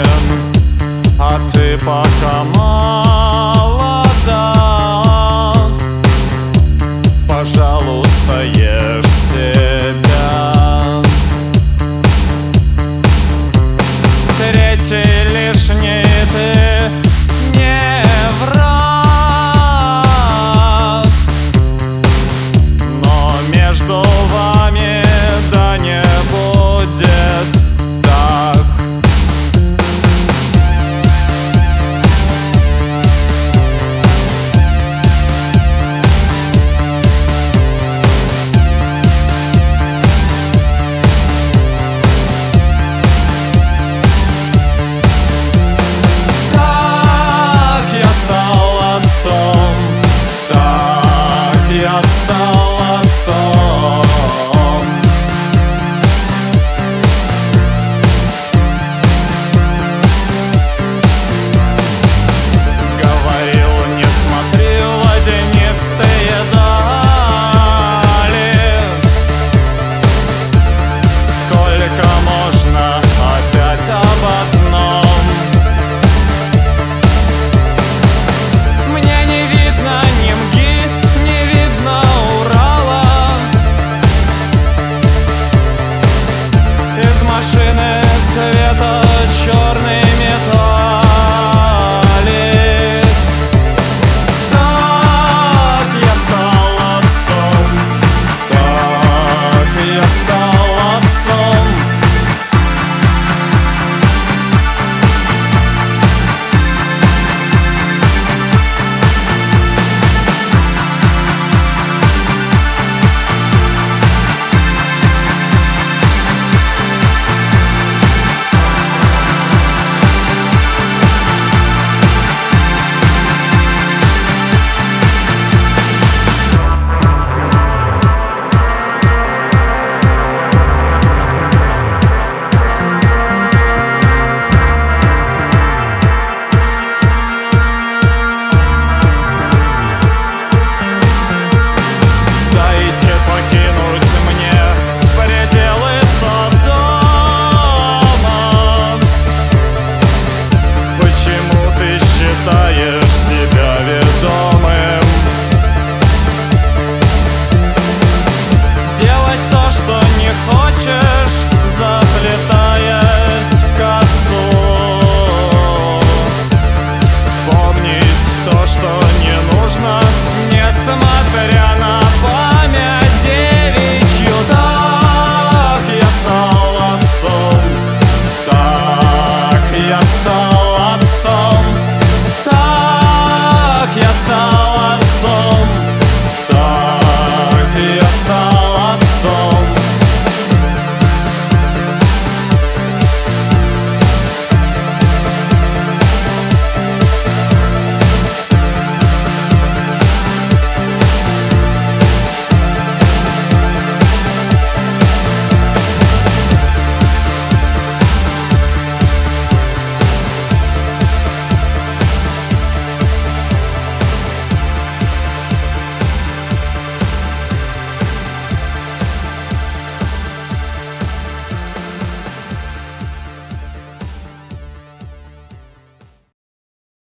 вечен, а ты пока молода. Пожалуйста, ешь себя. Третий лишний ты не враг, но между вами да не будет так. Я стал отцом. Говорил, не смотри в водянистые дали. Сколько можно опять об одном? Мне не видно ни мги, не видно Урала. Из машины цвета черный металлик. Так я стал отцом, так я стал отцом. Считаешь себя ведомым, делать то, что не хочешь, заплетаясь в косу, помнить то, что не нужно, несмотря на память девичью. Так я стал отцом, так я стал